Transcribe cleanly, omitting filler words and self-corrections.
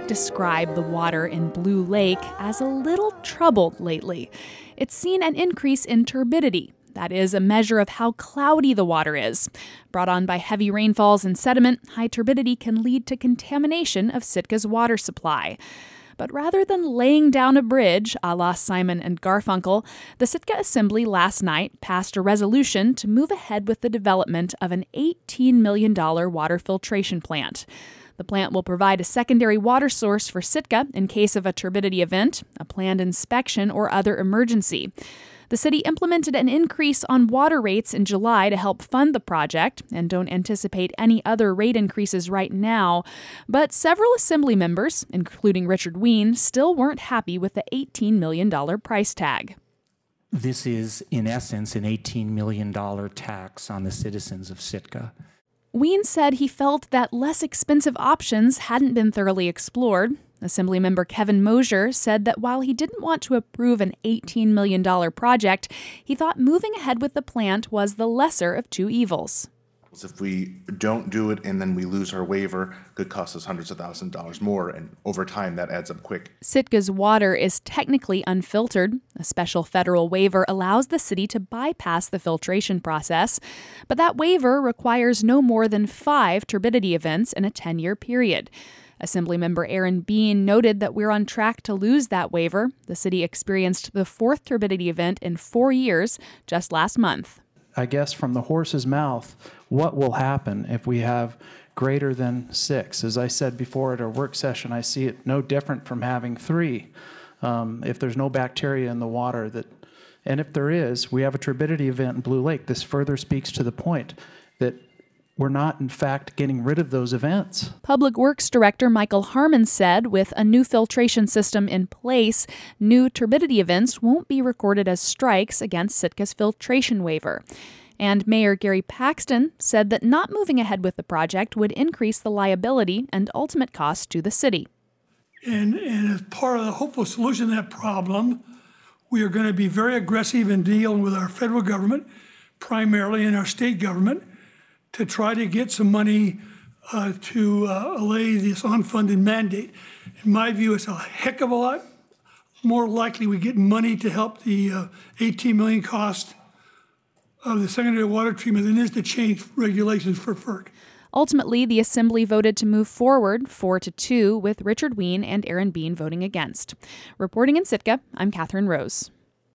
describe the water in Blue Lake as a little troubled lately. It's seen an increase in turbidity. That is a measure of how cloudy the water is. Brought on by heavy rainfalls and sediment, high turbidity can lead to contamination of Sitka's water supply. But rather than laying down a bridge, a la Simon and Garfunkel, the Sitka Assembly last night passed a resolution to move ahead with the development of an $18 million water filtration plant. The plant will provide a secondary water source for Sitka in case of a turbidity event, a planned inspection, or other emergency. The city implemented an increase on water rates in July to help fund the project and don't anticipate any other rate increases right now. But several Assembly members, including Richard Wien, still weren't happy with the $18 million price tag. This is, in essence, an $18 million tax on the citizens of Sitka. Wien said he felt that less expensive options hadn't been thoroughly explored. Assemblymember Kevin Mosier said that while he didn't want to approve an $18 million project, he thought moving ahead with the plant was the lesser of two evils. If we don't do it and then we lose our waiver, it could cost us hundreds of thousands of dollars more, and over time that adds up quick. Sitka's water is technically unfiltered. A special federal waiver allows the city to bypass the filtration process, but that waiver requires no more than 5 turbidity events in a 10-year period. Assemblymember Aaron Bean noted that we're on track to lose that waiver. The city experienced the 4th turbidity event in 4 years just last month. I guess from the horse's mouth, what will happen if we have greater than 6? As I said before at our work session, I see it no different from having 3. If there's no bacteria in the water, and if there is, we have a turbidity event in Blue Lake. This further speaks to the point that we're not, in fact, getting rid of those events. Public Works Director Michael Harmon said with a new filtration system in place, new turbidity events won't be recorded as strikes against Sitka's filtration waiver. And Mayor Gary Paxton said that not moving ahead with the project would increase the liability and ultimate cost to the city. And as part of the hopeful solution to that problem, we are going to be very aggressive in dealing with our federal government, primarily in our state government, to try to get some money to allay this unfunded mandate. In my view, it's a heck of a lot more likely we get money to help the $18 million cost of the secondary water treatment than it is to change regulations for FERC. Ultimately, the Assembly voted to move forward 4-2, with Richard Wien and Aaron Bean voting against. Reporting in Sitka, I'm Catherine Rose.